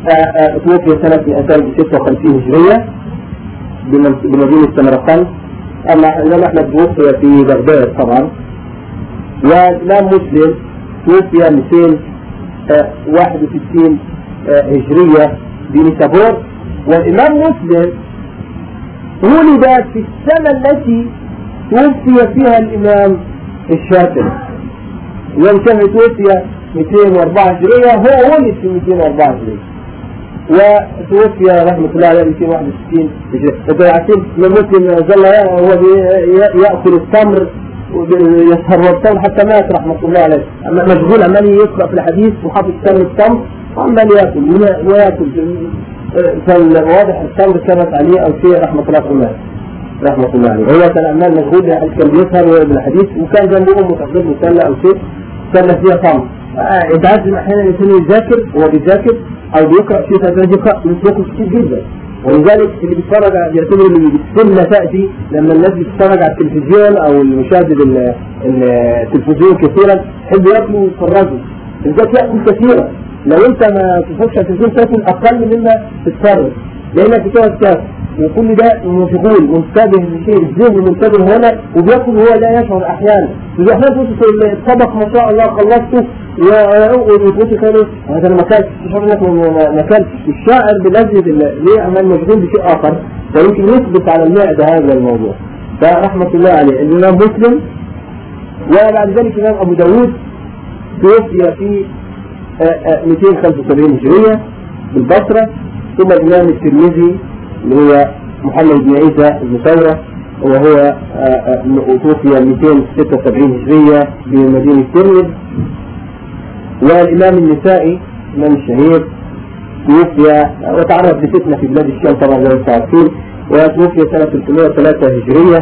توفي سنة 256 هجرية بمدينة سمرقند. أما الإمام أحمد توفي في بغداد طبعا. والإمام مسلم توفي 261 هجرية بنيسابور. والإمام مسلم ولد في السنة التي توفي فيها الإمام الشافعي. الإمام الشافعي توفي 204 هجرية، هو ولد في 204 هجرية وتوفي رحمة الله عليه 261 هجرية. انتوا عارفين من مسلم ظل هو يأكل التمر ويسهر التمر حتى مات رحمة الله عليه، مشغول عمال يقرأ في الحديث وحافظ سن التمر وعمال يأكل ويأكل. فالواضح التمر كانت عليه أو شيء رحمة الله عليه. هو كان عمال مشغول كان بيسهر بالحديث وكان جنبه متحضر مسلة أو شيء سلة فيها تمر. يتعزم أحيانا الإنسان يذاكر وهو بيذاكر أو بيقرأ شيء ثاني يقرأ كتير جدا. ولذلك اللي بيتفرج يعتبر اللي السنة تأتي لما الناس بتتفرج على التلفزيون أو المشاهد التلفزيون كثيرا يحب ياكلوا ويتفرجوا. بالذات يأكل كثيرا. لو أنت ما تفرجش على التلفزيون تاكل أقل مما تتفرج لأنك بتقعد تاكل وكل ده مشغول منتبه لشيء، الذهن منتبه هنا وبياكل وهو لا يشعر أحيانا. أحيانا توصل الطبق ما شاء الله خلصته ويفوت كانوا هذا المكان تشعر انك مكان الشاعر بلذة ليه عمال مشغول بشيء آخر فيمكن يثبت على المعدة هذا الموضوع. فرحمة الله عليه. الإمام مسلم وبعد ذلك الإمام أبو داود توفي في 275 هجرية بالبصرة. ثم الإمام الترمذي اللي هو محمد بن عيسى بن ثورة وهو توفي 276 هجرية بمدينة ترمذ. والإمام النسائي الإمام الشهير توفي وتعرض لفتنة في بلاد الشام طبعا زي ما تعرفون وتوفي سنة 303 هجرية.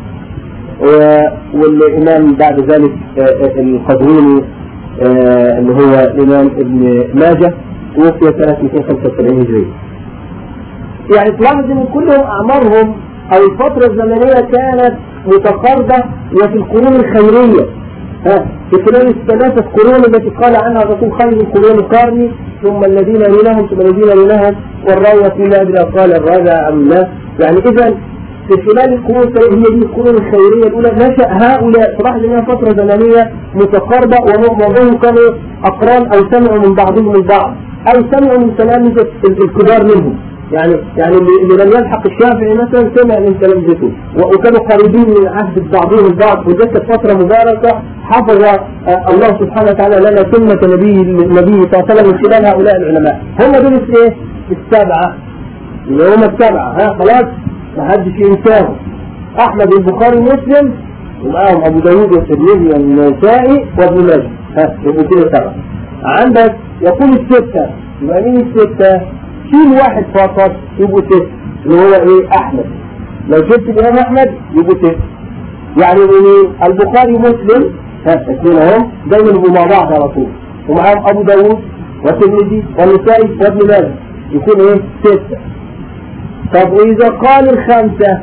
والإمام بعد ذلك القزويني اللي هو الإمام ابن ماجه توفي سنة 275 هجرية. يعني تلاحظ ان كلهم أعمارهم أو الفترة الزمنية كانت متقاربة وفي القرون الخيرية. في خلال الثلاثة قرون التي قال عنها الرسول خير القرون قرني ثم الذين يلونهم ثم الذين يلونهم والراوية فيما أدري قال الرابع أم لا. يعني إذا في خلال القرون هي دي القرون الخيرية الأولى نشأ هؤلاء. تلاحظ أنها فترة زمنية متقاربة ومعظمهم كانوا أقران أو سمعوا من بعضهم البعض أو سمعوا من تلامذة الكبار منهم. يعني اللي لم يلحق الشافعي مثلا سمع من تلامذته وكانوا قريبين من عهد بعضهم البعض. وذلك فترة مباركة حفظ الله سبحانه وتعالى لنا سنة النبي صلى الله عليه وسلم من خلال هؤلاء العلماء. هم دول ايه؟ السبعة اللي هم السبعة. خلاص ما حدش ينساهم. أحمد البخاري مسلم ومعهم أبو داود والترمذي والنسائي وابن ماجه. يبقوا كده سبعة. عندك يقول الستة يبقى مين الستة؟ شيل واحد فقط يبقوا ستة اللي هو ايه؟ أحمد. لو شلت الإمام أحمد يبقوا ستة. يعني البخاري مسلم اثنين هم دايما يبقوا مع بعض على طول ومعهم أبو داود والترمذي والنسائي وابن ماجه يكون ايه؟ ستة. طب وإذا قال الخمسة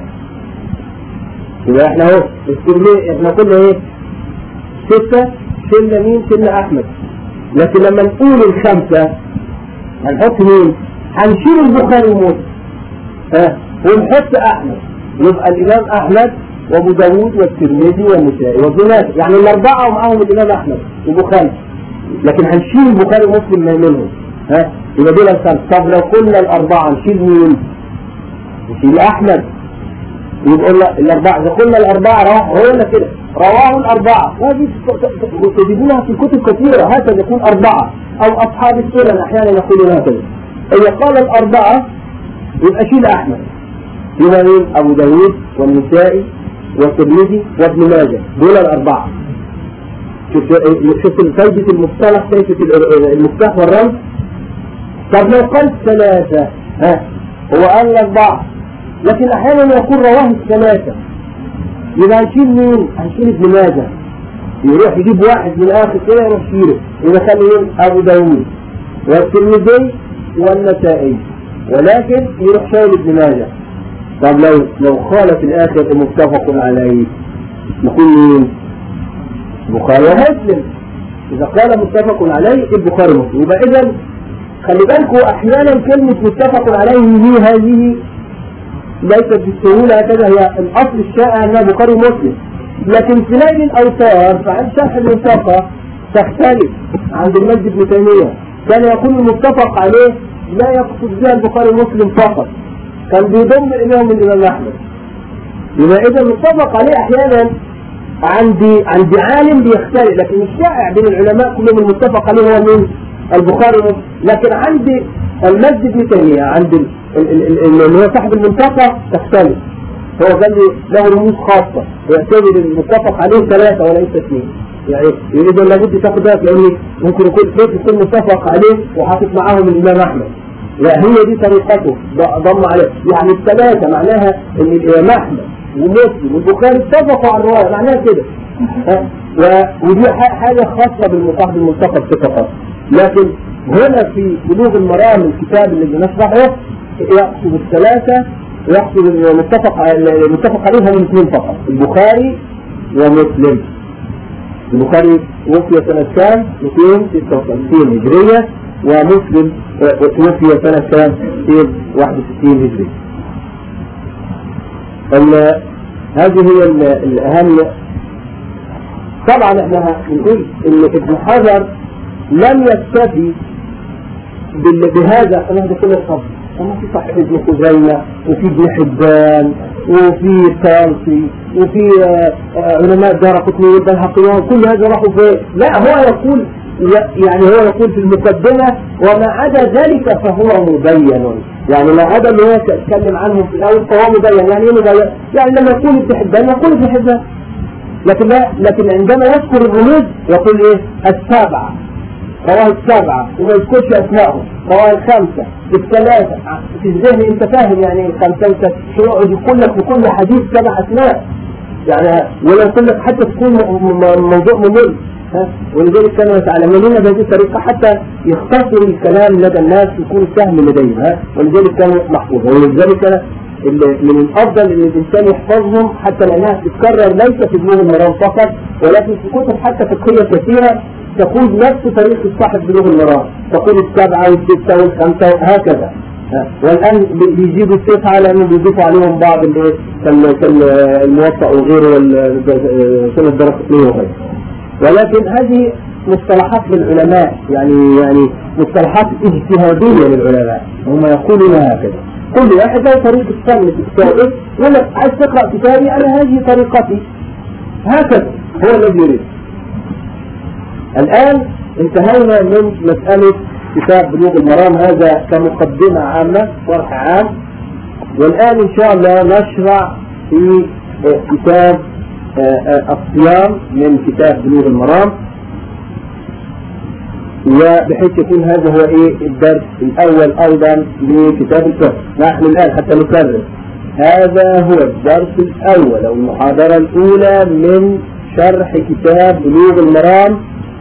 يبقى احنا اهو احنا كنا ايه؟ ستة. شلنا مين؟ شلنا أحمد. لكن لما نقول الخمسة هنحط مين؟ هنشيل البخاري ومسلم ونحط أحمد. يبقى الإمام أحمد وأبو داود والترمذي والنسائي وابن ماجه يعني الأربعة ومعهم الإمام أحمد وبخاري. لكن هنشيل البخاري ومسلم منهم يبقى دول الخمسة. طب لو قلنا الأربعة نشيل مين؟ نشيل أحمد. يبقى الأربعة إذا قلنا الأربعة رواه كده رواه الأربعة وتجدونها في كتب كثيرة هكذا يكون أربعة أو أصحاب السنن أحيانا يقولون هكذا. إذا قال الأربعة يبقى شيل أحمد. يبقى مين؟ أبو داود والنسائي والترمذي وابن ماجه دول الأربعة. شوف فايدة المصطلح فايدة المفتاح والرمز. طب لو قال ثلاثة هو قال الأربعة لكن أحيانا يقول رواه الثلاثة يبقى هنشيل مين؟ هنشيل ابن ماجه. يروح يجيب واحد من الآخر كده يروح يشيله يبقى خلي أبو داود والترمذي والنسائي ولكن يروح شايل ابن ماجه. طب لو قال في الآخر متفق عليه نقول مين؟ البخاري ومسلم. إذا قال متفق عليه البخاري ومسلم. يبقى إذا خلي بالكوا أحيانا كلمة متفق عليه هذه ليست بالسهولة هكذا، هي الأصل الشائع أنها بخاري ومسلم، لكن في نيل الأوطار فعن شرح المنتقى تختلف. عند المجد ابن تيمية كان يقول المتفق عليه لا يقصد بها البخاري ومسلم فقط، كان بيضم إليهم الإمام أحمد. يبقى إذا المتفق عليه أحيانا عندي عالم بيختلف، لكن الشائع بين العلماء كلهم المتفق عليه هو من البخاري ومسلم. لكن عندي المجد ابن تيمية عند اللي هو صاحب المنتقى تختلف، هو قال لي له رموز خاصة ويعتبر المتفق عليه 3 وليس 2. يعني إذا لابد تاخد بالك، لأن ممكن يكون متفق عليه وحاطط معاهم الإمام أحمد، لا هي دي طريقته ضم عليه، يعني ال3 معناها إن الإمام أحمد ومسلم والبخاري اتفقوا على الرواية، معناها كده. ودي حاجة خاصة بالمصاحب المنتقى فقط. لكن هنا في بلوغ المرام الكتاب اللي بنشرحه يقصد ال3، يقصد المتفق عليه هم 2 فقط، البخاري ومسلم. البخاري وفي سنة كام؟ 256 هجرية، ومسلم توفي سنة كام؟ 261 هجرية. هذه هي الأهم. طبعا احنا بنقول ان ابن حجر لم يكتفي بهذا، فنهدى كل الصبر. وما في صحيح ابن خزيمة وفي ابن حبان وفي طالسي وفي علماء دارقطني والبيهقي، كل هذا راحوا فيه. لا، هو يقول في المقدمة وما عدا ذلك فهو مبين. يعني ما عدا اللي هو تتكلم عنهم في الأول فهو مبين. يعني ايه مبين؟ يعني لما يقول ابن حبان يقول ابن حبان، لكن عندما يذكر الرموز يقول ايه؟ 7 رواه 7 وما يذكرش اسمائهم، رواه 5 ال3 في الذهن. انت فاهم يعني ال5 انت شو يقول لك بكل حديث 7 اسماء يعني، ولا يقول لك حتى تكون موضوع ممل. ولذلك كانوا يتعلمون بهذه الطريقة حتى يختصروا الكلام لدى الناس يكون سهل لديهم. ولذلك كانوا محفوظة، ولذلك من الأفضل أن الإنسان يحفظهم حتى لأنها تتكرر ليس في بلوغ المرام فقط، ولكن في كتب حتى فقهية كثيرة تقول نفس طريقة صاحب بلوغ المرام، تقول 7 و6 و5 هكذا. والآن بيزيدوا 9 لأنه بيضيفوا عليهم بعض الموطأ وغيره والسنة الدراسية وغيره. ولكن هذه مصطلحات للعلماء، يعني مصطلحات اجتهادية للعلماء، هم يقولون هكذا. كل واحد له طريقة فهم في كتابه، يقول لك عايز تقرأ كتابي أنا هذه طريقتي، هكذا هو الذي يريد. الآن انتهينا من مسألة كتاب بلوغ المرام، هذا كمقدمة عامة شرح عام. والآن إن شاء الله نشرع في كتاب الصيام من كتاب بلوغ المرام، وبحيث يكون هذا هو الدرس الأول أيضا لكتاب الفقه. نحن الآن حتى نكرر، هذا هو الدرس الأول أو المحاضرة الأولى من شرح كتاب بلوغ المرام.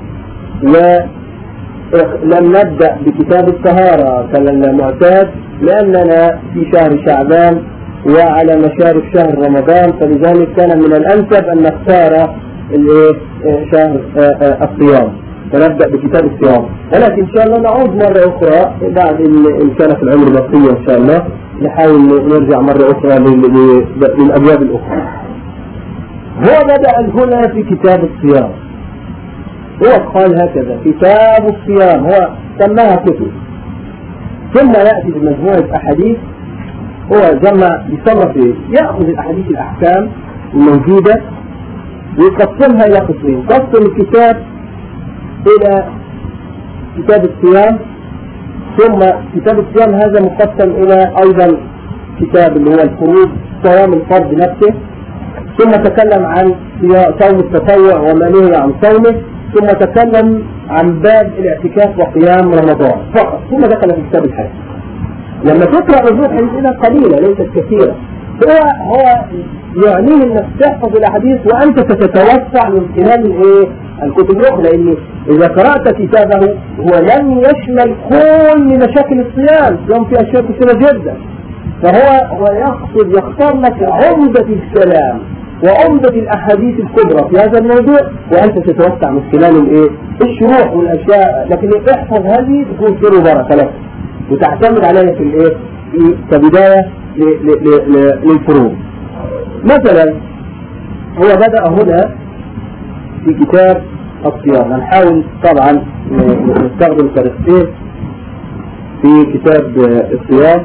ولم نبدأ بكتاب الطهارة كالمعتاد لأننا في شهر شعبان وعلى مشارف شهر رمضان، فلذلك كان من الأنسب أن نختار شهر الصيام، فنبدأ بكتاب الصيام. ولكن إن شاء الله نعود مرة أخرى بعد إن كان في العمر بقية إن شاء الله، نحاول نرجع مرة أخرى للأبواب الأخرى. هو بدأ هنا في كتاب الصيام، هو قال هكذا كتاب الصيام، هو سماها كتب، ثم يأتي بمجموعة أحاديث. هو جمع بصرف يأخذ الأحاديث الأحكام الموجودة ويقسمها إلى قسمين. قسم الكتاب إلى كتاب الصيام، ثم كتاب الصيام هذا مقسم إلى أيضا كتاب اللي هو الفروض، صيام الفرض نفسه، ثم تكلم عن صوم التطوع وما نهي عن صومه، ثم تكلم عن باب الاعتكاف وقيام رمضان فقط، ثم دخل في كتاب الحج. لما تقرأ الروح الأسئلة قليلة ليست كثيرة، هو يعنيه انك تحفظ الاحاديث وانت ستتوسع من خلال الكتب الاخرى، لان اذا قرأت كتابه هو لم يشمل كل مشاكل الصيام في اشياء كثيرة جدا، فهو يقصد يختار لك عمدة الكلام وعمدة الأحاديث الكبرى في هذا الموضوع، وأنت تتوسع من خلال الشروح والأشياء، لكن احفظ هذه تكون خير وبركة لك وتعتمد عليها في كبداية للفروض. مثلا هو بدأ هنا في كتاب الصيام، هنحاول طبعا نستخدم طريقتين في كتاب الصيام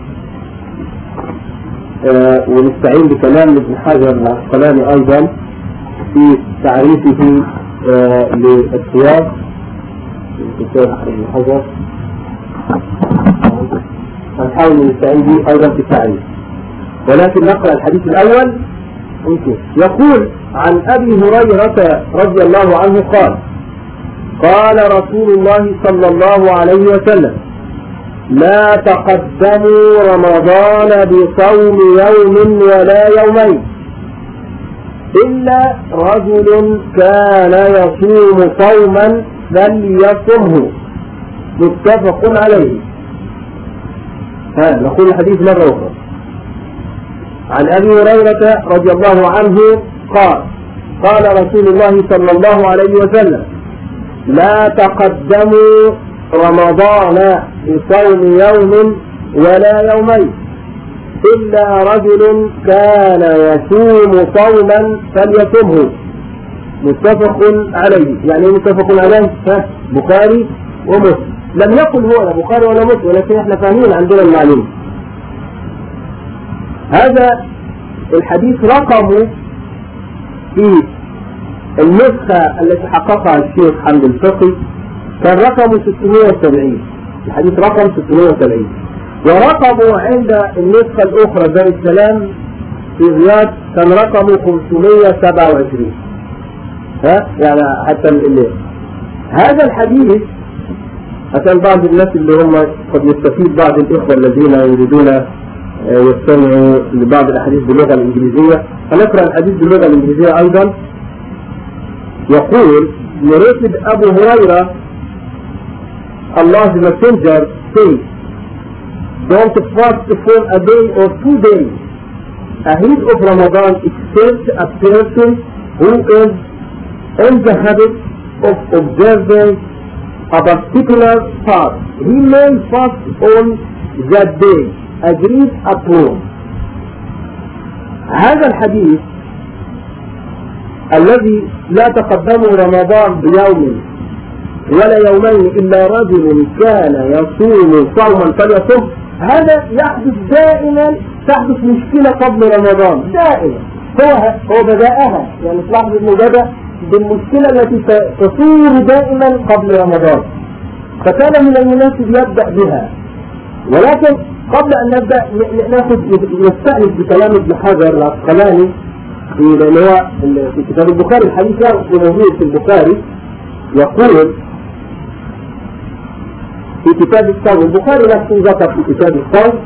ونستعين بكلام ابن حجر العسقلاني أيضا في تعريفه للصيام في كتاب ابن حجر، هنحاول نستعين به أيضا في التعريف، ولكن نقرأ الحديث الأول. يقول عن أبي هريرة رضي الله عنه قال: قال رسول الله صلى الله عليه وسلم: لا تقدموا رمضان بصوم يوم ولا يومين إلا رجل كان يصوم صوما فليصمه، متفق عليه. نقول الحديث مرة أخرى. عن أبي هريرة رضي الله عنه قال: قال رسول الله صلى الله عليه وسلم: لا تقدموا رمضان بصوم يوم ولا يومين إلا رجل كان يصوم صوما فليصمه، متفق عليه. يعني متفق عليه بخاري ومسلم، لم يقل هو لا بخاري ولا مسلم، ولكن احنا فاهمين عندنا المعلومة. هذا الحديث رقمه في النسخة التي حققها الشيخ حمد الفقي كان رقمه 670، الحديث رقم 670، ورقمه عند النسخة الأخرى دار السلام في رياض كان رقمه 527. يعني حتى الليل. هذا الحديث عشان بعض الناس اللي هم قد يستفيد بعض الإخوة الذين يريدون يستمعوا لبعض الأحاديث باللغة الإنجليزية، هنقرأ الحديث باللغة الإنجليزية أيضا. يقول: narrated أبو هريرة Allah's messenger says, don't fast for a day or 2 days ahead of Ramadan except a person who is in the habit of observing a particular fast. He may fast on that day. agreed upon. هذا الحديث الذي لا تقدمه رمضان بيوم ولا يومين إلا رجل كان يصوم صوما فليصم، هذا يحدث دائما، تحدث مشكلة قبل رمضان دائما. هو بدأها، يعني تلاحظ انه بدأ بالمشكلة التي تصير دائما قبل رمضان، فكان من المناسب يبدأ بها. ولكن قبل أن نبدأ نستأنس بكلام ابن حجر العسقلاني لأن هو في كتاب البخاري، الحديث موجود في البخاري. يقول في كتاب الصوم، البخاري نفسه ذكر في كتاب الصوم،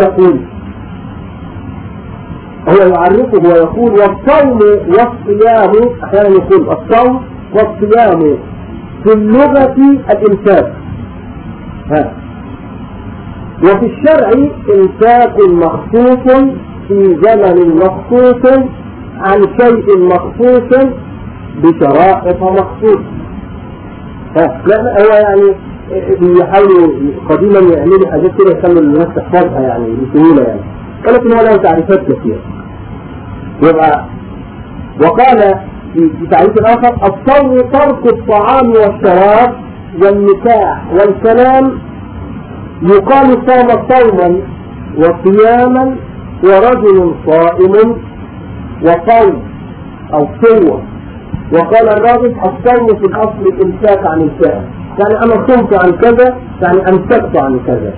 هو يعرفه ويقول: والصوم والصيام، أحيانا يقول الصوم والصيام في اللغة الإمساك، وفي الشرع إمساك مخصوص في زمن مخصوص عن شيء مخصوص بشرائط مخصوصة. لا هو يعني بيحاولوا قديما يعملوا حاجات كده يخلوا الناس تحفظها يعني بسهولة يعني، ولكن هو له تعريفات كثيرة. يبقى وقال في تعريف آخر: الصوم ترك الطعام والشراب والنكاح والكلام، يقال صام صوما وصياما ورجل صائم وصوم أو صوم. وقال الراغب: الصوم في الأصل الإمساك عن الفعل، يعني أنا صمت عن كذا يعني أمسكت عن كذا.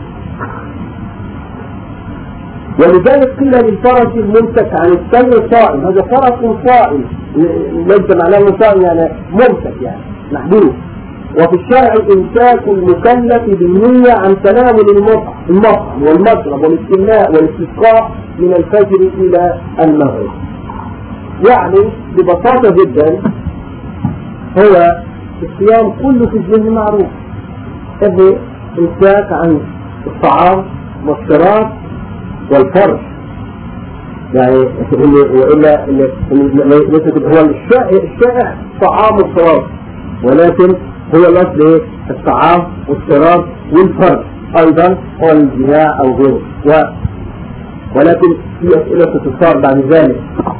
ولذلك قيل للفرس الممسك عن السير صائم، هذا فرس صائم، ليس معناه صائم يعني ممسك يعني محبوس. وفي الشرع إمساك المكلف بالنية عن تناول المطعم والمشرب والاستماء والاستسقاء من الفجر إلى المغرب. يعني ببساطة جدا هو الصيام كله في الذهن معروف، إنه إمساك عن الطعام والشراب والفرج، يعني وإلا هو الشائع طعام الشراب، ولكن هو الأصل الطعام والشراب والفرد أيضا هو الجماع أو غيره. ولكن في أسئلة تتصار بعد ذلك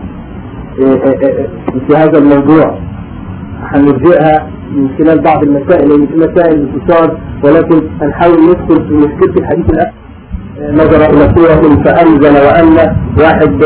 في هذا الموضوع هنرجئها من خلال بعض المسائل، لأن في مسائل بتتصار، ولكن هنحاول ندخل في مشكلة الحديث الأخير. نظر إلى سورة فأنزل وأن واحد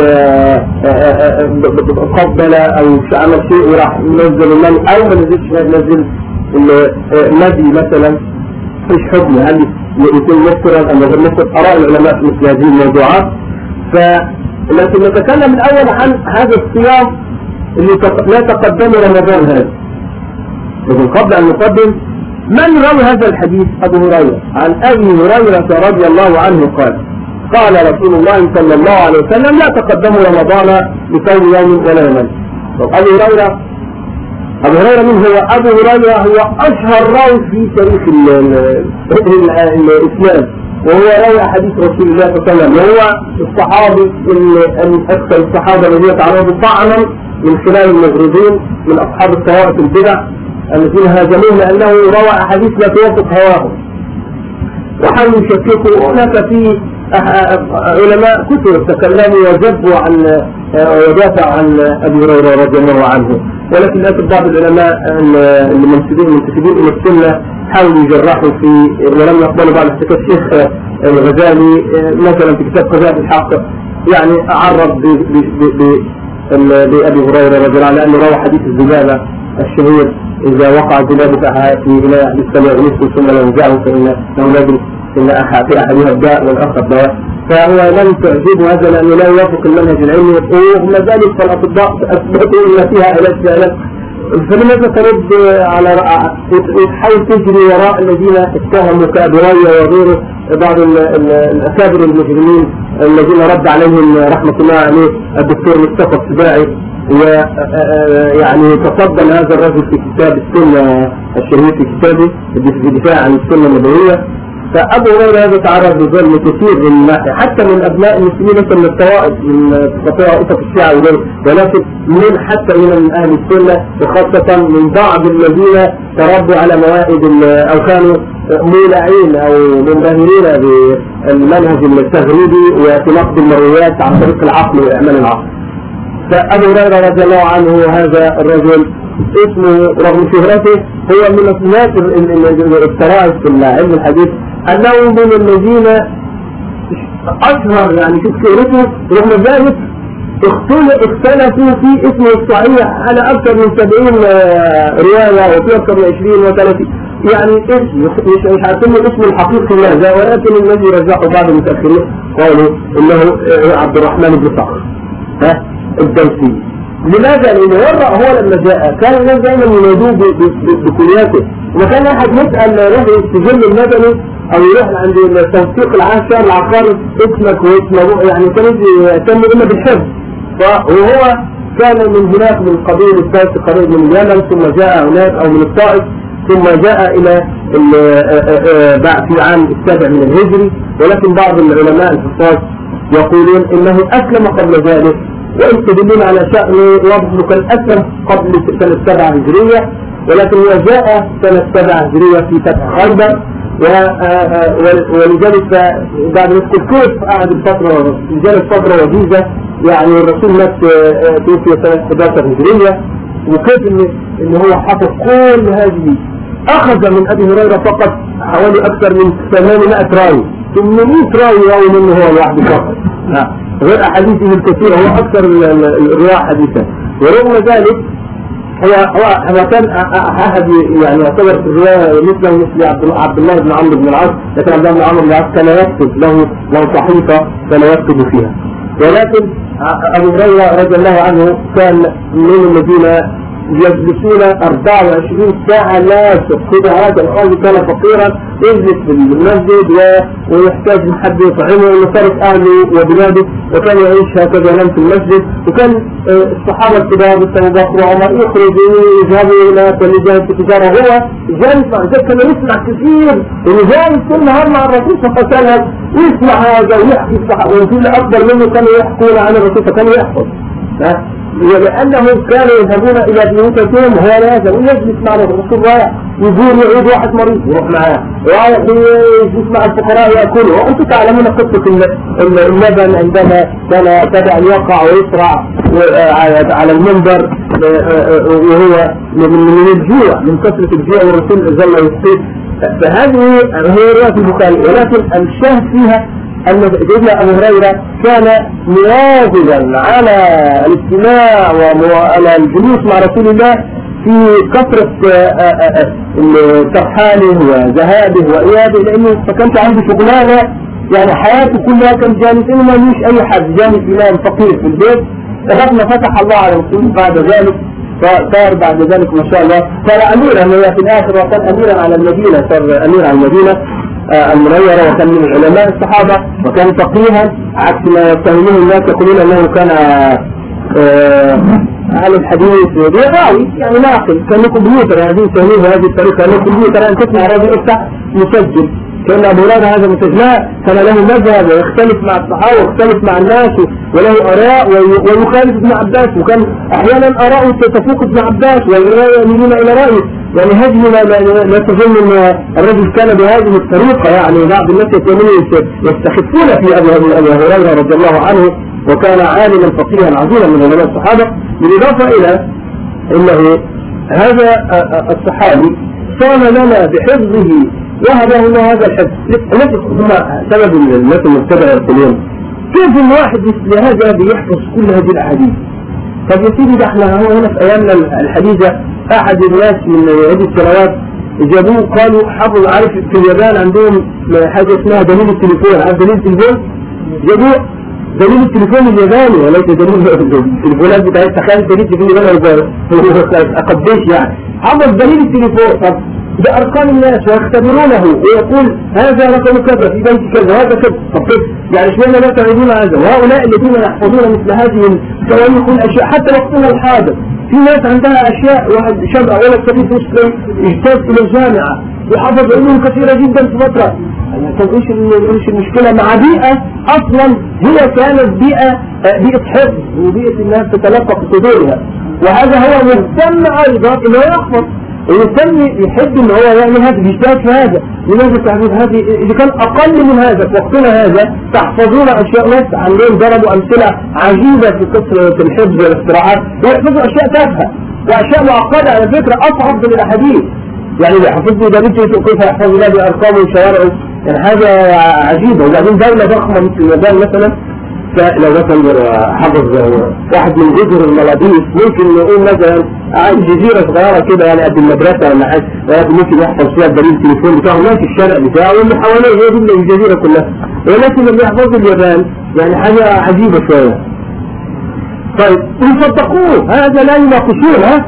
قبل أو عمل شيء وراح ينزل المال أو ما نزلش نزل النبي مثلا، ايش حكمه؟ هل يكون مفترض أم غير مفترض؟ آراء العلماء في مثل هذه الموضوعات. لكن نتكلم الأول عن هذا الصيام اللي لا تقدم رمضان هذا. لكن قبل أن نقدم، من روى هذا الحديث؟ أبو هريرة. عن أبي هريرة رضي الله عنه قال رسول الله صلى الله عليه وسلم: لا تقدموا رمضان بصوم يوم ولا يومين. أبو هريرة من هو؟ أبو هريرة هو أشهر راوي في تاريخ الإسلام، وهو راوي حديث رسول الله صلى الله عليه وسلم، وهو الصحابي أكثر الصحابة الذين تعرضوا طعنا من خلال المغربين من أصحاب الطوائف البدع الذين هاجموه لأنه روى أحاديث لا توافق هواهم، وحاولوا يشككوا. هناك في علماء كثر تكلموا وجبوا عن ودافع عن أبي هريرة رضي الله عنه، ولكن للأسف بعض العلماء المنتسبين إلى السنة حاولوا يجرحوا في ولم يقبلوا بعض احتكاك الشيخ الغزالي مثلا في كتاب قضايا الحق، يعني عرض بأبي هريرة رضي الله عنه لأنه روى حديث الزبالة الشهير: إذا وقع الزبالة في إناء بالسماء ونصف ثم لم ينزعه فإنه لازم إن في أحدها الداء والآخر دواء. فهو لم تعجبه هذا لأنه لا يوافق المنهج العلمي، ورغم ذلك فالأطباء أثبتوا أن فيها علاج فعلا. فلماذا ترد على تحاول تجري وراء الذين اتهموا كأبي هريرة وغيره بعض الأكابر المجرمين الذين رد عليهم رحمة الله عليه الدكتور مصطفى السباعي، ويعني تصدى هذا الرجل في كتاب السنة الشهير في كتابه الدفاع عن السنة النبوية. فأبو هريرة هذا تعرض لظلم كثير من الناحية حتى من أبناء المسلمين مثل من الطوائف من طوائف الشيعة وغيره، ولكن من حتى من أهل السنة، وخاصة من بعض الذين تربوا على موائد أو كانوا مولعين أو منبهرين بالمنهج التغريبي وفي نقد المرويات عن طريق العقل وإعمال العقل. فأبو هريرة رضي الله عنه هذا الرجل اسمه رغم شهرته هو من الناس الطرائف في علم الحديث أنه من الذين أشهر، يعني شوف شهرته، رغم ذلك اختلفوا في اسمه الصحيح على أكثر من 70 رواية وفي أكثر من 20 و30، يعني مش عارفين اسمه الحقيقي ماذا، ولكن الذي رجحه بعض المتأخرين قالوا إنه عبد الرحمن بن صخر الدوسي. لماذا؟ لأنه هو لما جاء كان الناس دائما ينادوه بكلياته، وكان أحد يسأل يروح السجل المدني أو يروح عند التوثيق العام العقاري اسمك واسمه، يعني كان يهتم إما بالحفظ. وهو كان من هناك من قبيل الفارس قريب من اليمن، ثم جاء هناك أو من الطائف، ثم جاء إلى في عام 7 من الهجري. ولكن بعض العلماء الحفاظ يقولون إنه أسلم قبل ذلك، ويستدلون على شأن واضح كان أسلم قبل سنة 7 هجرية، ولكن هو جاء سنة 7 هجرية في فتح خيبر. ولذلك بعد نذكر كيف قعد الفترة جالت فترة وجيزة، يعني الرسول مات توفي سنة 11 هجرية، وكيف إن هو حفظ كل هذه. أخذ من أبي هريرة فقط حوالي أكثر من 800 راوي، 800 راوي منه هو لوحده فقط، غير أحاديثه الكثيرة، هو أكثر الرواية حديثا. ورغم ذلك هو كان أحد يعني يعتبر في الرواية مثل عبد الله بن عمرو بن العاص، لكن عبد الله بن عمرو بن العاص كان يكتب له صحيفة كان يكتب فيها. ولكن أبو هريرة رضي الله عنه كان من الذين يجلسون 24 ساعة لا يسقط. هذا الرجل كان فقيرا يجلس في المسجد ويحتاج من حد يطعمه ويصرف أهله وبلاده، وكان يعيش هكذا ينام في المسجد. وكان الصحابة الكبار أبو بكر وعمر يخرجوا ويذهبوا إلى تلجان في التجارة، وهو جالس مع ذلك كان يسمع كثير وجالس كل نهار مع الرسول صلى الله عليه وسلم يسمع هذا ويحكي الصحابة ويقول أكبر منه كانوا يحكون عن الرسول فكانوا يحفظ ولأنهم كانوا يذهبون إلى بيوتهم وهو لازم ويجلس مع الرسول رايح يقول يعود واحد مريض يروح معاه رايح يجلس مع الفقراء يأكلوا وأنتم تعلمون قصة اللبن عندما كان تبع يقع ويسرع على المنبر وهو من الجوع من كثرة الجوع والرسول ظل يصيب. فهذه هي رواية البخاري ولكن الشاهد فيها أن سيدنا أبو هريرة كان مواظبا على الاجتماع وعلى الجلوس مع رسول الله في كثرة ترحاله وذهابه وإيابه لأنه فكانت عنده شغلانة يعني حياته كلها كان جالس إنه ما يوش أي حد جالس إمام فقير في البيت لغاية ما فتح الله على رسوله بعد ذلك فصار بعد ذلك ما شاء الله صار أميرا في الآخر وكان أميرا على المدينة صار أمير على المدينة المنورة وكان من علماء الصحابة وكان فقيها عكس ما يتهمون الناس يقولون أنه كان أهل الحديث راوي يعني ناقل كان له كمبيوتر هذه تهميه بهذه الطريقة كان له كمبيوتر أن تسمع رجل افتح مسجل كان أبو هريرة هذا مسجل كان له مذهب ويختلف مع الصحابة ويختلف مع الناس وله آراء ويخالف ابن عباس وكان أحيانا آراءه تفوق ابن عباس ويميلون إلى رأيه يعني هذه لا تظن أن الرجل كان بهذه الطريقة يعني بعض الناس يستخفون في أبي هريرة رضي الله عنه وكان عالما فقيها عظيما من علماء الصحابة بالإضافة إلى أنه هذا الصحابي صام لنا بحفظه وهبه الله هذا الحفظ سبب الناس المبتدعة اليوم كيف الواحد مثل هذا بيحفظ كل هذه الأحاديث؟ طب يا سيدي ده احنا هنا في أيامنا الحديثة أحد الناس من هذه السنوات جابوه قالوا حفظ عارف في اليابان عندهم حاجة اسمها دليل التليفون عارف دليل التليفون؟ جابوه دليل التليفون الياباني وليس دليل التليفونات بتاعت تخيل دليل التليفون الياباني أقديش يعني حفظ دليل التليفون طب بأرقام الناس ويختبرونه ويقول هذا رقم كذا في بنك كذا وهذا كذا طب يعني شوية لا تعيدون هذا وهؤلاء الذين يحفظون مثل هذه الكوانين الأشياء حتى وقتنا الحاضر في ناس عندها أشياء واحد شاب أولا كبير مسلم يجتاز إلى الجامعة وحفظ علوم كثيرة جدا في فترة طب إيش المشكلة مع بيئة أصلا هي كانت بيئة حفظ وبيئة الناس تتلقى في صدورها وهذا هو مهتم أيضا إنه يحفظ ويسمي يحب ان هو يعمل هذا بيجتهد في هذا لماذا تعمل هذه إذا كان أقل من هذا في وقتنا هذا تحفظون أشياء ناس عندهم ضربوا أمثلة عجيبة في قصة الحفظ والاختراعات ويحفظوا أشياء تافهة وأشياء معقدة على فكرة أصعب من الأحاديث يعني اللي حفظوا ده بنته كيف يحفظ الله بأرقامه وشوارعه يعني حاجة عجيبة وبعدين دولة ضخمة مثل اليابان مثلا فلو مثلا حفظ واحد من جزر المالديف ممكن نقول مثلا جزيرة صغيرة كده يعني قد المدرسة ولا حاجة ممكن يحفظ فيها دليل التليفون بتاعه ماشي الشارع بتاعه واللي حواليه هي دي الجزيرة كلها ولكن اللي يحفظ اليابان يعني حاجة عجيبة شوية. طيب يصدقوه هذا لا يناقشون ها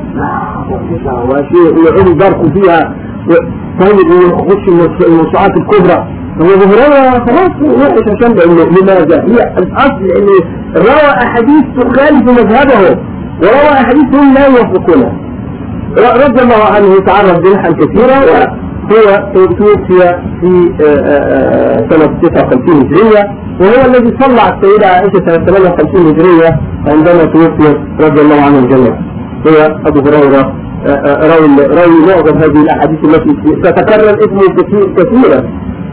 وشيء يعود درسوا فيها طيب يخش الموسوعات الكبرى هو هريرة خلاص وحش عشان لماذا هي الأصل أنه روى أحاديث تخالف مذهبه وروى أحاديث هم لا يوافقونها رضي الله عنه تعرض جنحا كثيرا وهو توفي في سنة 59 هجرية وهو الذي صلى على السيدة عائشة سنة 58 هجرية عندما توفي رضي الله عنه الجنة هو أبو هريرة راوي معظم هذه الأحاديث التي تتكرر اسمه كثيرا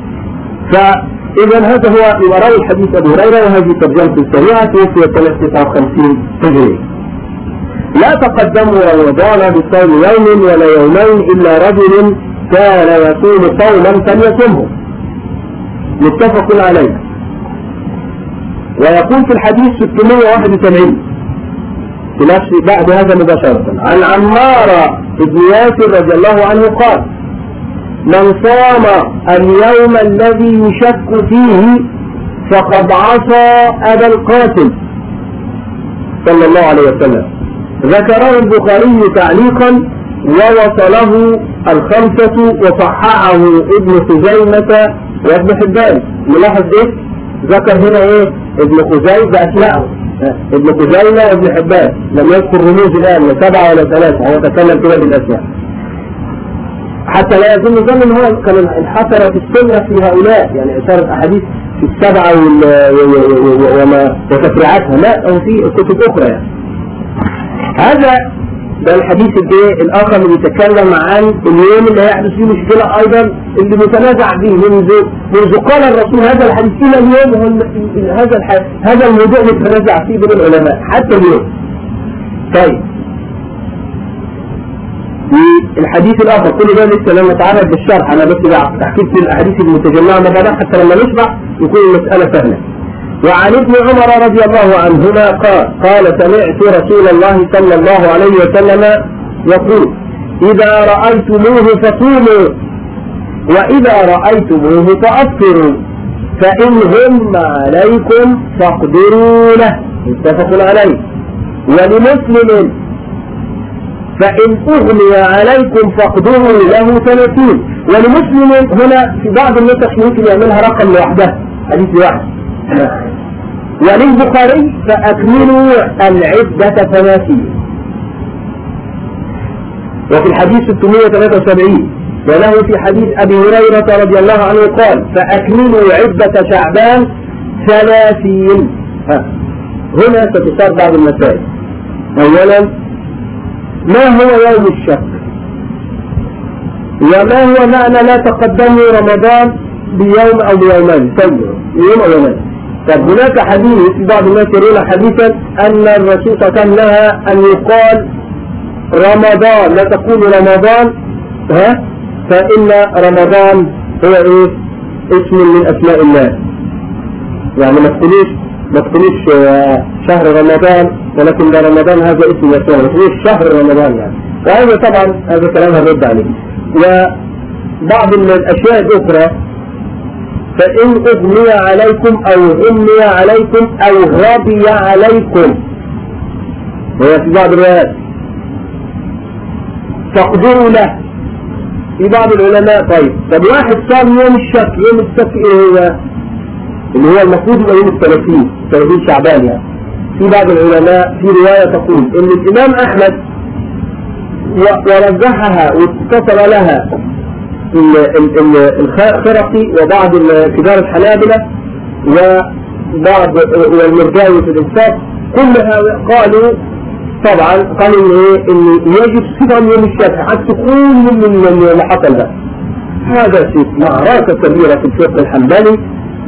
فإذا هذا هو راوي الحديث أبو هريرة وهذه ترجمة السريعة توفي سنة 59 هجرية. لا تقدموا رمضان بصوم يوم ولا يومين إلا رجل كان يصوم صوما فليصمه متفق عليه. ويقول في الحديث 671 في نفس بعد هذا مباشرة عن عمار بن ياسر رضي الله عنه قال من صام اليوم الذي يشك فيه فقد عصى أبا القاسم صلى الله عليه وسلم. ذكره البخاري تعليقا ووصله الخمسة وصححه ابن خزيمة وابن حبان. ملاحظ ايه ذكر هنا ايه ابن خزيمة بأسمائه ابن خزيمة وابن حبان لم يذكر رموز الآن 7 ولا 3 هو تكلم كده بالأسماء حتى لا يظن ان هو كان انحصر في السنة في هؤلاء يعني إشارة أحاديث في السبعة وتفريعاتها، لا، أو في كتب أخرى يعني. هذا ده الحديث الآخر اللي بيتكلم عن اليوم اللي هيحدث فيه مشكلة أيضا اللي متنازع فيه منذ قال الرسول هذا الحديث إلى اليوم. هذا الموضوع متنازع فيه بين العلماء حتى اليوم. طيب في الحديث الآخر كل ده لسه لما نتعرض بالشرح، أنا بس تحكيت في الأحاديث المتجمعة مع بعضها حتى لما نشرح يكون المسألة سهلة. وعن ابن عمر رضي الله عنهما قال سمعت رسول الله صلى الله عليه وسلم يقول إذا رأيتموه فصوموا وإذا رأيتموه فأفطروا فإن هم عليكم فاقدروا له، متفق عليه. ولمسلم فإن أغني عليكم فاقدروا له 30. ولمسلم هنا في بعض النسخ ممكن يعملها رقم لوحدها، حديث واحد. وللبخاري فأكملوا العدة 30. وفي الحديث 673 وله في حديث أبي هريرة رضي الله عنه قال فأكملوا عدة شعبان 30. هنا ستثار بعض المسائل. أولا ما هو يوم الشك؟ وما هو معنى لا تقدموا رمضان بيوم أو بيومين؟ يوم أو يومين. طب هناك حديث في بعض الناس يرون حديثا أن الرسول صلى الله عليه وسلم نهى أن يقال رمضان، لا تقول رمضان فإن رمضان هو اسم من أسماء الله، يعني ما تقوليش شهر رمضان، ولكن ده رمضان هذا اسم يسوع، ما تقوليش شهر رمضان يعني. وهذا طبعا هذا كلام هنرد عليه. وبعض من الأشياء الأخرى فإن أغمي عليكم أو غمي عليكم أو غبي عليكم، وهي في بعض الروايات فاقدروا له في بعض العلماء. طب واحد صام يوم الشك، يوم الشك هو اللي هو المفروض يبقى يوم 30 شعبان يعني. في بعض العلماء في رواية تقول ان الإمام أحمد ورجحها واتصل لها الخرقي وبعض كبار الحنابلة وبعض والمرجاوي في الإنصاف، كلها قالوا ان يجب صيام يوم الشك حتى كل من اللي حصل ده. هذا شيء معركة كبيرة في الفقه الحنبلي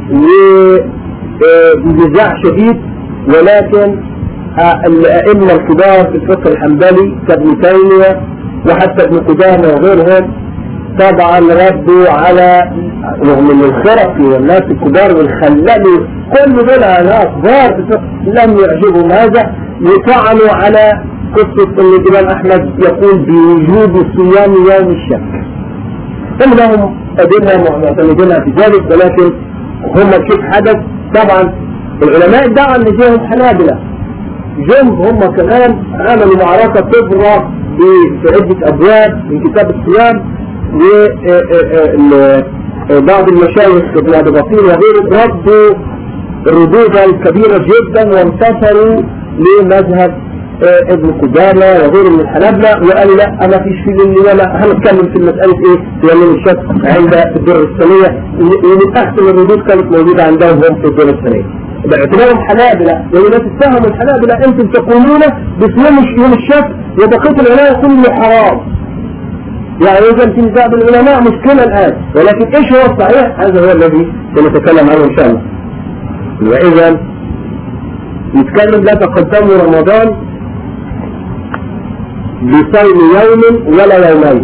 ونزاع شديد، ولكن الأئمة الكبار في الفقه الحنبلي كابن تيمية وحتى ابن قدامة وغيرهم طبعا ردوا على من الخرقي والناس الكبار والخلالي، كل دول ناس كبار في الفقه لم يعجبهم هذا، يطعنوا على قصة ان الإمام أحمد يقول بوجوب صيام يوم الشك. هم لهم أدلة معتمدين في ذلك، ولكن هم كيف حدث. طبعا العلماء ادعوا ان جاهم حنابلة هم كمان عملوا معركة كبرى في عدة أبواب من كتاب الصيام، وبعض المشايخ ابن أبي بطير وغيره ردوا ردودا كبيرة جدا وانتصروا لمذهب ابن قدامة وغيره من الحنابلة، وقال لا أنا فيش في اللي ولا هنتكلم في المسألة في يوم الشك عند الدور الثانية، ومن أحسن الردود كانت موجودة عندهم هم في الدور الثانية باعتبارهم حنابلة. يعني لا تتهموا الحنابلة أنتم تقولون بصيام يوم الشك وبقية العلماء كله حرام، يعني إذا في نزاع بالعلماء مشكلة الآن، ولكن إيش هو الصحيح؟ هذا هو الذي سنتكلم عنه إن شاء الله. وإذا نتكلم لا تقدموا رمضان بصوم يوم ولا يومين،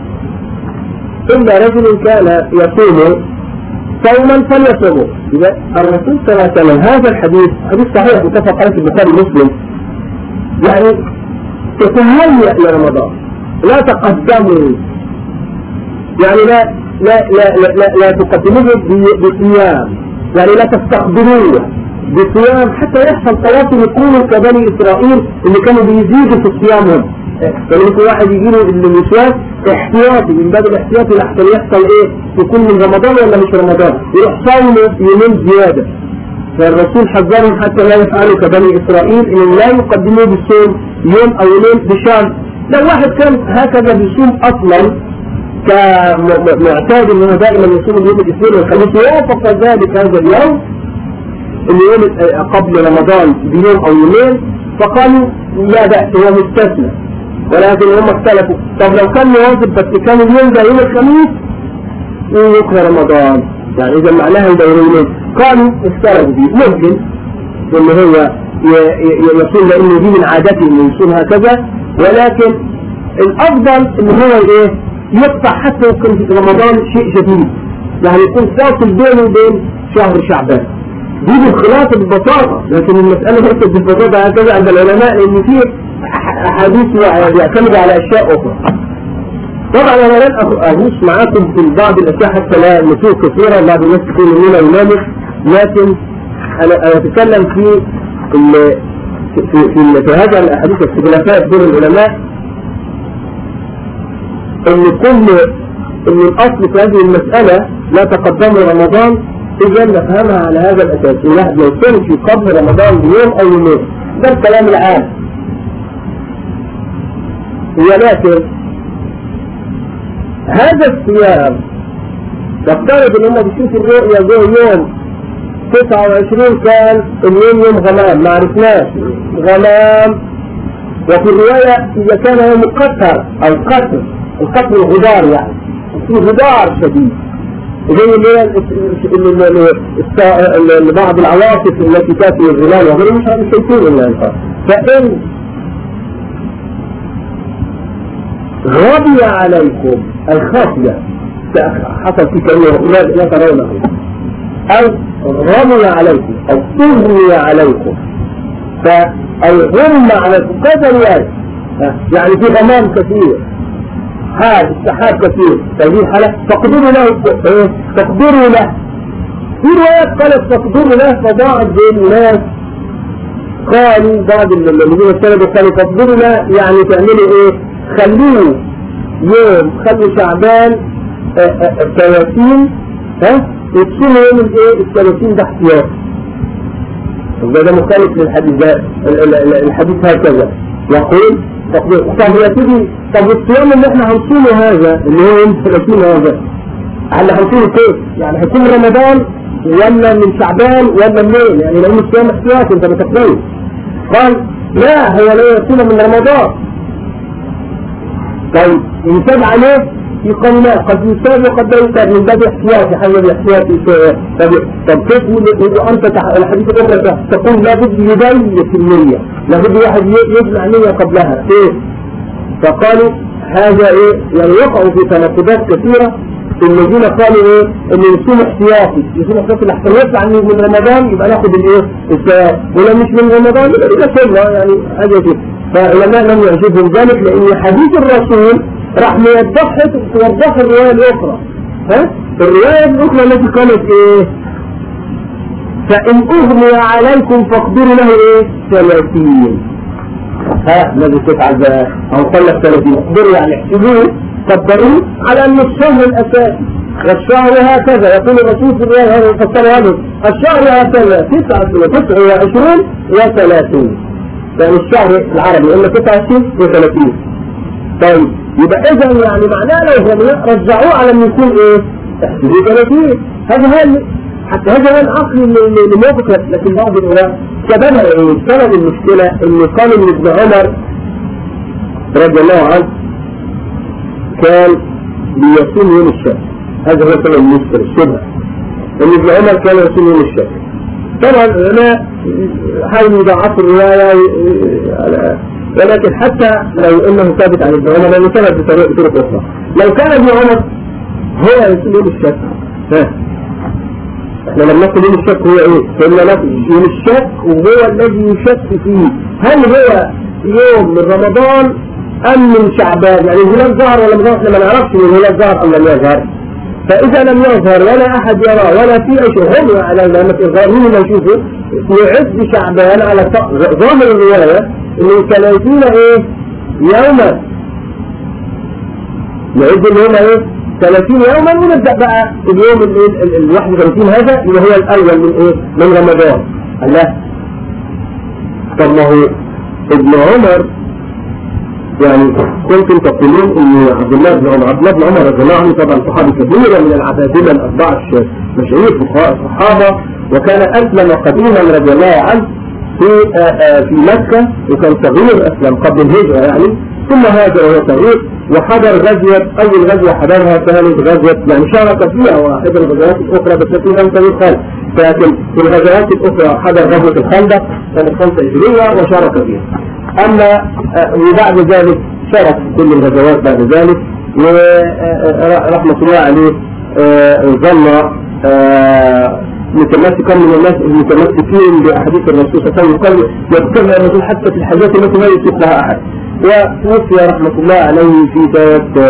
إلا رجل كان يصوم صوما فليصومه. إذا الرسول صلى الله عليه وسلم هذا الحديث صحيح متفق عليه في البخاري ومسلم، يعني تتهيأ لرمضان لا تقدموا، يعني لا تقدموه بصيام، يعني لا تستقبلوه بصيام حتى يحصل تواصل يكونوا كبني إسرائيل اللي كانوا بيزيدوا في صيامهم. فلما يكون واحد يجيله الوسواس احتياطي من باب الاحتياطي لحتى يحصل يكون من رمضان ولا مش رمضان، يروح صوم يومين زيادة. فالرسول حذرهم حتى لا يفعلوا كبني إسرائيل إن لا يقدموا بالصوم يوم أو يومين بشهر. لو واحد كان هكذا بيصوم أصلا كمعتاد ان هو دائما يصوم اليوم الاثنين والخميس، وافق ذلك هذا اليوم اليوم قبل رمضان بيوم او يومين، فقالوا لا بأس هو مستثنى، ولكن هم اختلفوا. طب لو كان واجب بس كان اليوم ده يوم الخميس ويكره رمضان، يعني اذا معناها يبقى يومين. قالوا اختلفوا فيه، ممكن ان هو يصوم لانه دي من عادته انه يصوم هكذا، ولكن الافضل ان هو ايه يقطع حتى يكون في رمضان شيء جديد، يعني يكون فاصل بينه وبين شهر شعبان. دي بالخلاصة ببساطة، لكن المسألة ليست بالبساطة هكذا عند العلماء، لأن في أحاديث يعتمد على أشياء أخرى. طبعا أنا لن أغوص معاكم في بعض الأشياء حتى لا نسوق كثيرة، بعض الناس تكون مننا إمامك، لكن أنا أتكلم في هذا الأحاديث اختلافات بين العلماء، إن الأصل في هذه المسألة لا تقدم رمضان، إذا نفهمها على هذا الأساس. الواحد لو كان في قبل رمضان بيوم أو يومين، ده الكلام العام. ولكن هذا الصيام تفترض ان هم بيشوفوا الرؤية زي يوم 29 كان يوم غمام، ما عرفناش غمام، وفي الرواية إذا كان يوم القطر أو القطر الغدار، يعني في غدار شديد زي اللي بعض العواصف التي تأتي الظلال وغيره، مش شايفين إلا الفرق. فإن غبي عليكم الخافية حصل في كلمة لا ترونه، أو غمي عليكم أو تغمي عليكم، أو غم عليكم كذا رواية، يعني في غمام كثير، السحاب كثير، فهذه الحالة تقدروا له في روايات قالت تقدروا له، فبعض الناس قالوا بعض الذين السلف قالوا تقدروا له يعني تعملوا ايه، خلوه يوم، خلوا شعبان 30 وتصوموا يوم الايه 30 ده احتياط. ده مخالف للحديث ده، الحديث هكذا يقول طب يا سيدي، طب الصيام اللي احنا هنصومه هذا اللي هو يوم 30 هذا اللي هنصومه كيف؟ يعني هيكون رمضان ولا من شعبان ولا منين؟ يعني لو الصيام احتياطي انت بتقول. قال لا، هو لا يصوم من رمضان. طيب ينساب عليه؟ يقول لا، قد ينساب وقد لا ينساب من باب احتياطي، حاجه الاحتياطي. طب كيف وانت الحديث الاخرى تقول لابد يبيت النية، لابد واحد يجمع نية قبلها كيف؟ فقالوا هذا ايه، يعني وقعوا في تناقضات كثيرة الذين قالوا ايه ان يصوم احتياطي، يصوم احتياطي لحتى يطلع من رمضان يبقى ناخد الايه الثواب، ولا مش من رمضان يبقى كده، يعني حاجه كده. فالعلماء لم يعجبهم ذلك، لان حديث الرسول راح توضح الروايه الاخرى. الروايه الاخرى التي قالت ايه، فان اغمي عليكم فاقدروا له ايه 30. ماذا تفعل بقى؟ او قال لك 30 اقدروا يعني احسبوه قدروه على ان الشهر الاساسي، والشهر هكذا يقول الرسول في الرواية هذا يفسر هذا الشهر هكذا 29 و30، يعني الشهر العربي إلا 29 و30. طيب يبقى إذا يعني معناه لو هم رجعوه على أن يكون إيه 30. هذا حتى هذا هو العقل اللي موافق، لكن بعض العلماء سبب إيه؟ سبب المشكلة إن قال إن ابن عمر رضي الله عنه كان بيصوم يوم الشك، هذا هو سبب المشكلة الشبهة، إن ابن عمر كان يصوم يوم الشك. طبعا العلماء حاولوا يضعفوا الرواية، ولكن حتى لو انه ثابت عن ابن عمر لانه ثبت بطرق اخرى، لو كان ابن عمر هو يصوم يوم الشك، احنا لما نقول يوم الشك هو ايه؟ فإن يوم الشك وهو الذي يشك فيه هل هو يوم من رمضان ام من شعبان، يعني الهلال ظهر ولا ما ظهر، احنا ما نعرفش ان الهلال ظهر ام لم يظهر. فاذا لم يظهر ولا احد يرى ولا في اي هم على لما الظاهر مين اللي يشوفه يعد شعبان على ظاهر الروايه انه 30 ايه يوما، يعد اللي هم ايه 30 يوما، ونبدا بقى اليوم ال 31 هذا اللي هو الاول من ايه من رمضان. الله، طب ما هو ابن عمر يعني كنتم تقولون ان عبد الله بن عمر رضي الله عنه طبعا صحابي كبير من العبادله الاربعه المشاهير فقهاء الصحابه، وكان اسلم قديما رضي الله عنه في مكه، وكان صغير اسلم قبل الهجره يعني، ثم هاجر وهو صغير وحضر غزوه، اول غزوه حضرها كانت غزوه يعني شارك فيها واحده من الغزوات الاخرى بس في 5 خالد، لكن في الغزوات الاخرى حضر غزوه الخندق سنه 5 هجريه وشارك فيها. أما وبعد ذلك شارك في كل الغزوات بعد ذلك، ورحمة الله عليه ظل متمسكا من الناس المتمسكين بأحاديث الرسول صلى الله عليه وسلم، يذكرنا الرسول حتى في الحاجات التي لا يوصف لها أحد. وتوفي رحمة الله عليه في سنة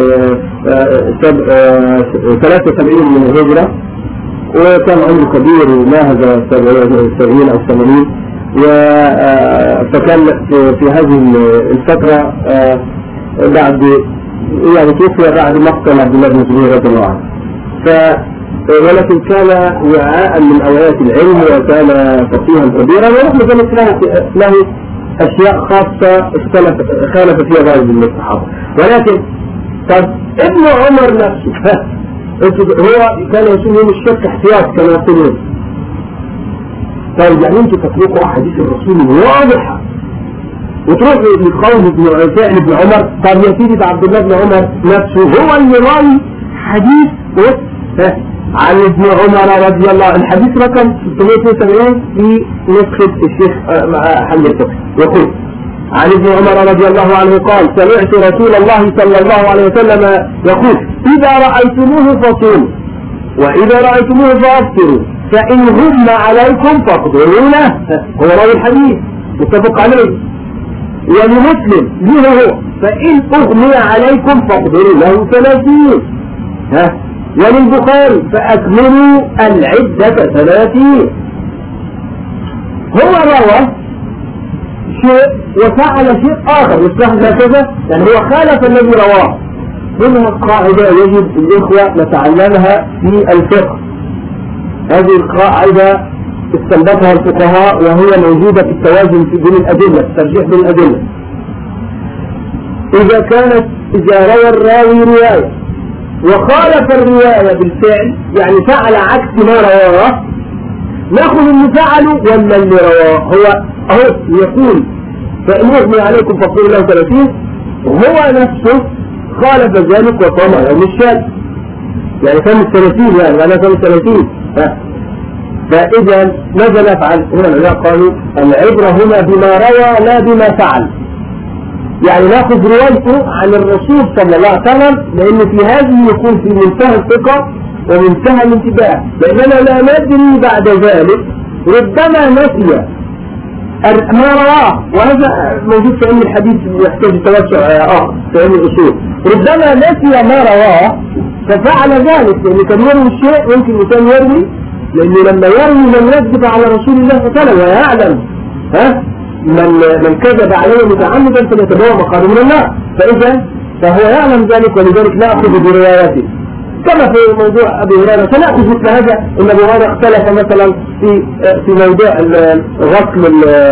73 من الهجرة، وكان عمره كبير وناهز 70 أو 80، فكان في هذه الفترة بعد يعني توفي بعد مقتل عبد الله بن زبير رضي الله عنه. ولكن كان وعاء من أوعية العلم وكان فقيها كبيرا، ورغم ذلك له أشياء خاصة خالف فيها بعض من الصحابة. ولكن طب ابن عمر نفسه هو كان يسمى يوم الشك احتياط كما يقولون. طيب يعني انتوا تطلقوا احاديث الرسول الواضحة وتروحوا لقول فعل ابن عمر. طب يا سيدي عبد الله بن عمر نفسه هو اللي راوي حديث عن ابن عمر رضي الله عنه، الحديث رقم 672 في نسخة الشيخ حمد الفقه، يقول عن ابن عمر رضي الله عنه قال: سمعت رسول الله صلى الله عليه وسلم يقول: إذا رأيتموه فصوموا وإذا رأيتموه فأفطروا، فإن غم عليكم فاقدروا له. هو راوي الحديث متفق عليه. ولمسلم له هو: فإن أغمي عليكم فاقدروا له 30. وللبخاري: فأكملوا العدة 30. هو روى شيء وفعل شيء آخر يصلح هكذا، يعني هو خالف الذي رواه. منها قاعدة يجب الإخوة نتعلمها في الفقه. هذه القاعدة استنبطها الفقهاء وهي موجودة في التوازن بين الأدلة، الترجيح بين الأدلة. إذا روى الراوي رواية وخالف الرواية بالفعل، يعني فعل عكس ما رواه، نأخذ اللي فعله ولا اللي رواه. هو يقول: فإن أغمي عليكم فاقدروا له 30، وهو نفسه خالف ذلك وصام يوم الشك، يعني صام 30، يعني أنا صام 30. فإذا ماذا نفعل؟ هنا العلماء قالوا العبرة هنا بما روى لا بما فعل، يعني ناخذ روايته عن الرسول صلى الله عليه وسلم، لأن في هذه يكون في منتهى الثقة ومنتهى الانتباه، لأننا لا ندري بعد ذلك ربما نسي ما رواه، وهذا موجود في علم الحديث يحتاج توسع في علم الأصول. ربما نسي ما رواه ففعل ذلك، لأنه كان يروي الشيء ممكن يكون يروي، لأنه لما يروي من يكذب على رسول الله صلى الله عليه وسلم ويعلم من كذب عليه متعمدا فليتبوأ مقعده من النار، فهو يعلم ذلك، ولذلك نأخذ برواياته. كما في موضوع أبي هريرة سنأخذ مثل هذا، إن أبي هريرة اختلف مثلا في موضوع غسل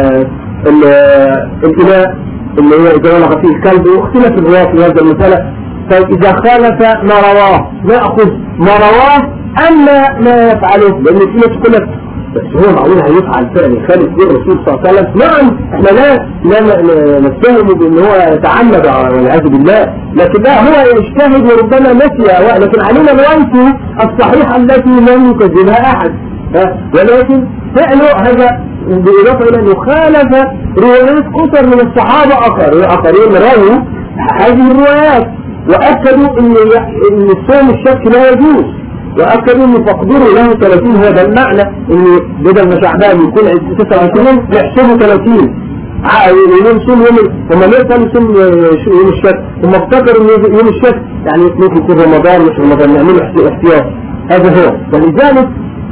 الإناء اللي هو إذا ولغ فيه الكلب، واختلف الرواة في هذا المسألة. فإذا خالف ما رواه نأخذ ما رواه أما ما يفعله، لأن في ناس تقول لك بس هو معقول هيفعل فعل يخالف دين الرسول صلى الله عليه وسلم. نعم، احنا لا نتهمه بأن هو يتعمد والعياذ بالله، لكن لا، هو يجتهد وربما نسي، لكن علينا روايته الصحيحة التي لم يكذبها أحد. ولكن فعله هذا بالإضافة إلى أنه خالف روايات أخرى من الصحابة آخرين رووا هذه الروايات وأكدوا أن الصوم الشك لا يجوز، وأكدوا أن فقدروا له 30. هذا المعنى أن بدل ما شعبان يكون 29 يحسبوا 30 يوم صوم وما يفعل يصوم يوم الشك، ثم افتكروا أن يوم الشك يعني ممكن يكون رمضان مش رمضان، نعمله احتياط. هذا هو. ولذلك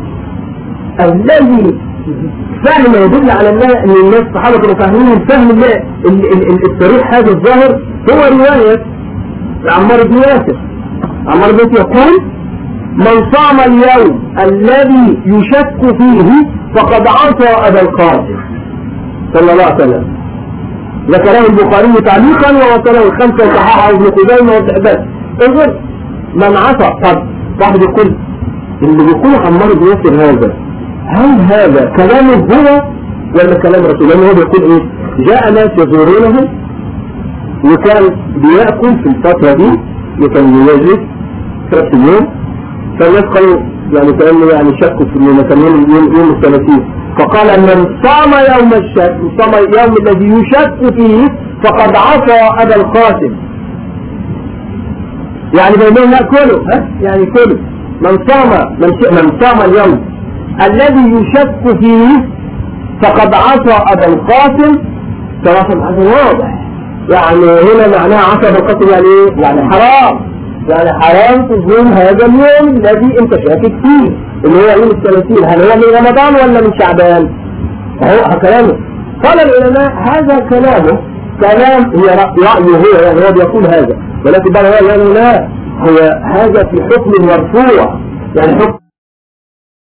الذي فهم يدل على أن الناس الصحابة كانوا فاهمين الفهم الصريح هذا الظاهر هو رواية عمار بن ياسر. عمار بن ياسر يقول: من صام اليوم الذي يشك فيه فقد عصى أبا القاسم صلى الله عليه وسلم. ده كلام البخاري تعليقا ووصله الخمسة وصححه ابن خزيمة والحبان. انظر من عصى. طب واحد يقول اللي بيقول عمار بن ياسر هذا هل هذا كلامه هو ولا كلام رسول الله؟ هو بيقول ايه؟ جاء ناس يزورونه وكان بيأكل في الفترة دي وكان يواجه ثلاث يوم، فالناس قالوا يعني كأنه يعني شكوا في المكانين يوم الثلاثين، فقال من صام يوم الشك، صام يوم الذي يشك فيه فقد عصى أبا القاسم. يعني بينهم يأكلوا يعني كله من صام اليوم الذي يشك فيه فقد عصى أبا القاسم. صراحة هذا واضح، يعني هنا معناها عصى أبا القاسم يعني ايه؟ يعني حرام، يعني حرام تظلم هذا اليوم الذي انت شاكك فيه اللي هو يوم الثلاثين. هل هو من رمضان ولا من شعبان؟ هو كلامه. قال العلماء هذا كلامه كلام هي رأيه هو، يعني هو بيقول هذا، ولكن بقى هو يعني لا، هو هذا في حكم مرفوع، يعني حكم